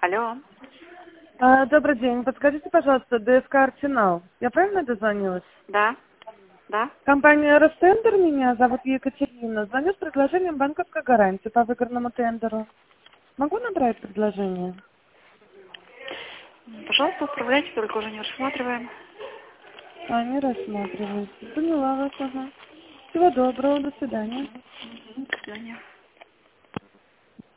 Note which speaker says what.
Speaker 1: Алло.
Speaker 2: Добрый день. Подскажите, пожалуйста, ДСК «Арсенал». Я правильно дозвонилась?
Speaker 1: Да. Да.
Speaker 2: Компания «Ростендер», меня зовут Екатерина. Звоню с предложением банковской гарантии по выигранному тендеру. Могу набрать предложение?
Speaker 1: Пожалуйста, отправляйте, только уже не рассматриваем.
Speaker 2: Не рассматриваете. Поняла вас, ага. Всего доброго, до свидания.
Speaker 1: До свидания.